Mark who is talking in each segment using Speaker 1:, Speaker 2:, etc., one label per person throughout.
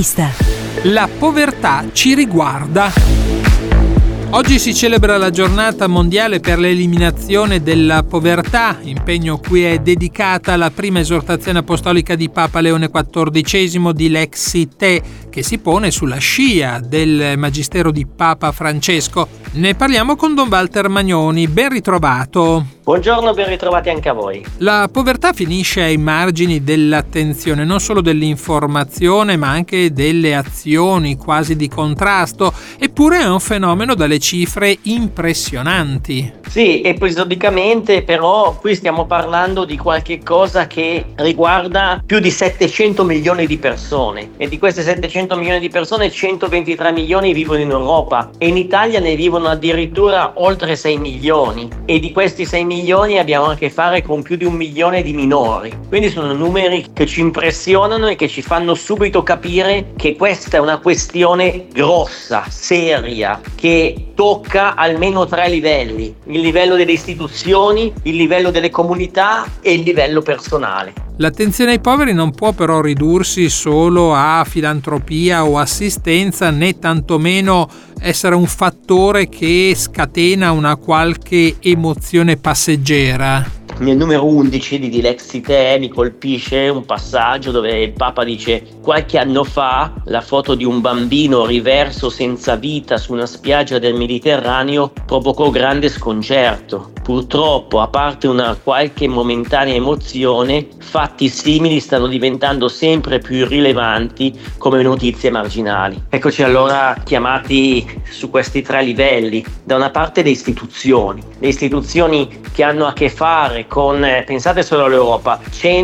Speaker 1: Intervista.
Speaker 2: La povertà ci riguarda. Oggi si celebra la giornata mondiale per l'eliminazione della povertà, impegno cui è dedicata la prima esortazione apostolica di Papa Leone XIV di Lexite, che si pone sulla scia del magistero di Papa Francesco. Ne parliamo con Don Walter Magnoni, ben ritrovato.
Speaker 3: Buongiorno, ben ritrovati anche a voi.
Speaker 2: La povertà finisce ai margini dell'attenzione, non solo dell'informazione, ma anche delle azioni quasi di contrasto, eppure è un fenomeno dalle cifre impressionanti.
Speaker 3: Sì, episodicamente, però qui stiamo parlando di qualche cosa che riguarda più di 700 milioni di persone, e di queste 700 milioni di persone 123 milioni vivono in Europa e in Italia ne vivono addirittura oltre 6 milioni, e di questi 6 milioni abbiamo a che fare con più di 1 milione di minori. Quindi sono numeri che ci impressionano e che ci fanno subito capire che questa è una questione grossa, seria, che tocca almeno 3 livelli: il livello delle istituzioni, il livello delle comunità e il livello personale.
Speaker 2: L'attenzione ai poveri non può però ridursi solo a filantropia o assistenza, né tantomeno essere un fattore che scatena una qualche emozione passeggera.
Speaker 3: Nel numero 11 di Dilexite mi colpisce un passaggio dove il Papa dice: qualche anno fa la foto di un bambino riverso senza vita su una spiaggia del Mediterraneo provocò grande sconcerto. Purtroppo, a parte una qualche momentanea emozione, fatti simili stanno diventando sempre più irrilevanti come notizie marginali. Eccoci allora chiamati su questi 3 livelli. Da una parte le istituzioni che hanno a che fare con, pensate solo all'Europa,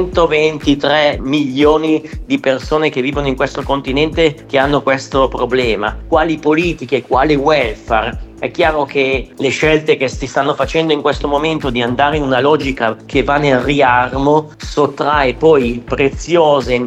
Speaker 3: 123 milioni di persone che vivono in questo continente che hanno questo problema. Quali politiche, quale welfare? È chiaro che le scelte che si stanno facendo in questo momento di andare in una logica che va nel riarmo sottrae poi preziose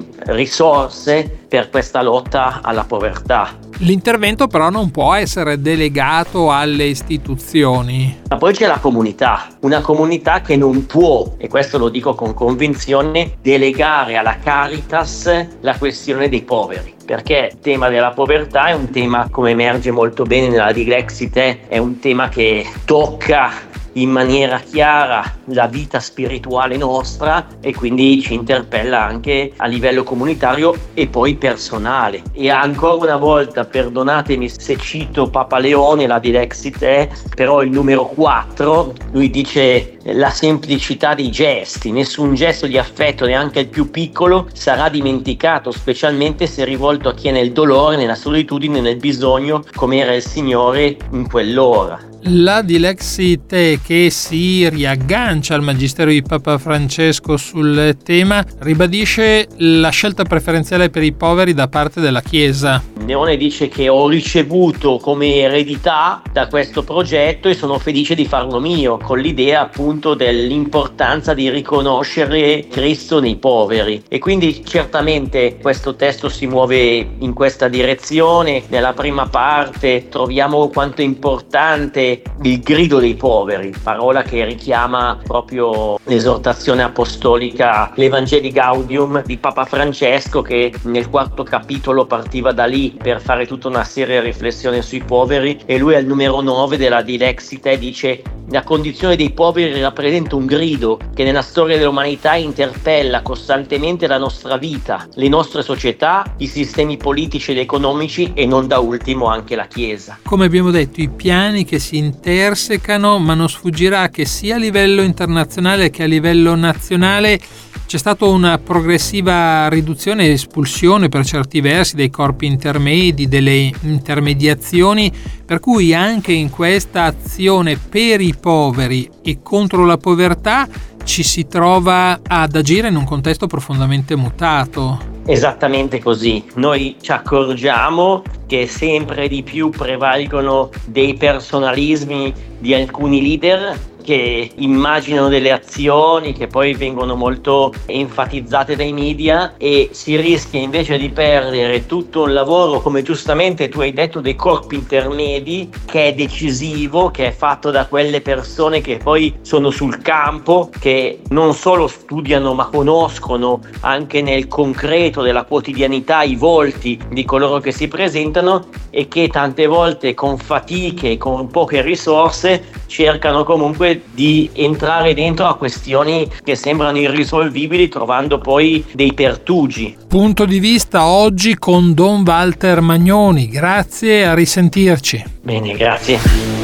Speaker 3: risorse per questa lotta alla povertà.
Speaker 2: L'intervento però non può essere delegato alle istituzioni.
Speaker 3: Ma poi c'è la comunità, una comunità che non può, e questo lo dico con convinzione, delegare alla Caritas la questione dei poveri. Perché il tema della povertà è un tema, come emerge molto bene nella Dilexite, è un tema che tocca in maniera chiara la vita spirituale nostra e quindi ci interpella anche a livello comunitario e poi personale. E ancora una volta, perdonatemi se cito Papa Leone, la Dilexite, però il numero 4, lui dice: la semplicità dei gesti, nessun gesto di affetto, neanche il più piccolo, sarà dimenticato, specialmente se rivolto a chi è nel dolore, nella solitudine, nel bisogno, come era il Signore in quell'ora.
Speaker 2: La Dilexite, che si riaggancia al magistero di Papa Francesco sul tema, ribadisce la scelta preferenziale per i poveri da parte della Chiesa.
Speaker 3: Leone dice che ho ricevuto come eredità da questo progetto e sono felice di farlo mio, con l'idea appunto dell'importanza di riconoscere Cristo nei poveri. E quindi certamente questo testo si muove in questa direzione. Nella prima parte troviamo quanto è importante il grido dei poveri, parola che richiama proprio l'esortazione apostolica, l'Evangelii Gaudium di Papa Francesco, che nel 4º capitolo partiva da lì per fare tutta una seria riflessione sui poveri, e lui al numero 9 della Dilexite dice: la condizione dei poveri rappresenta un grido che nella storia dell'umanità interpella costantemente la nostra vita, le nostre società, i sistemi politici ed economici e non da ultimo anche la Chiesa.
Speaker 2: Come abbiamo detto, i piani che si intersecano, ma non sfuggirà che sia a livello internazionale che a livello nazionale c'è stata una progressiva riduzione e espulsione per certi versi dei corpi intermedi, delle intermediazioni, per cui anche in questa azione per i poveri e contro la povertà ci si trova ad agire in un contesto profondamente mutato.
Speaker 3: Esattamente così. Noi ci accorgiamo che sempre di più prevalgono dei personalismi di alcuni leader che immaginano delle azioni che poi vengono molto enfatizzate dai media, e si rischia invece di perdere tutto un lavoro, come giustamente tu hai detto, dei corpi intermedi, che è decisivo, che è fatto da quelle persone che poi sono sul campo, che non solo studiano ma conoscono anche nel concreto della quotidianità i volti di coloro che si presentano, e che tante volte con fatiche, con poche risorse, cercano comunque di entrare dentro a questioni che sembrano irrisolvibili, trovando poi dei pertugi.
Speaker 2: Punto di vista oggi con Don Walter Magnoni. Grazie, a risentirci.
Speaker 3: Bene, grazie.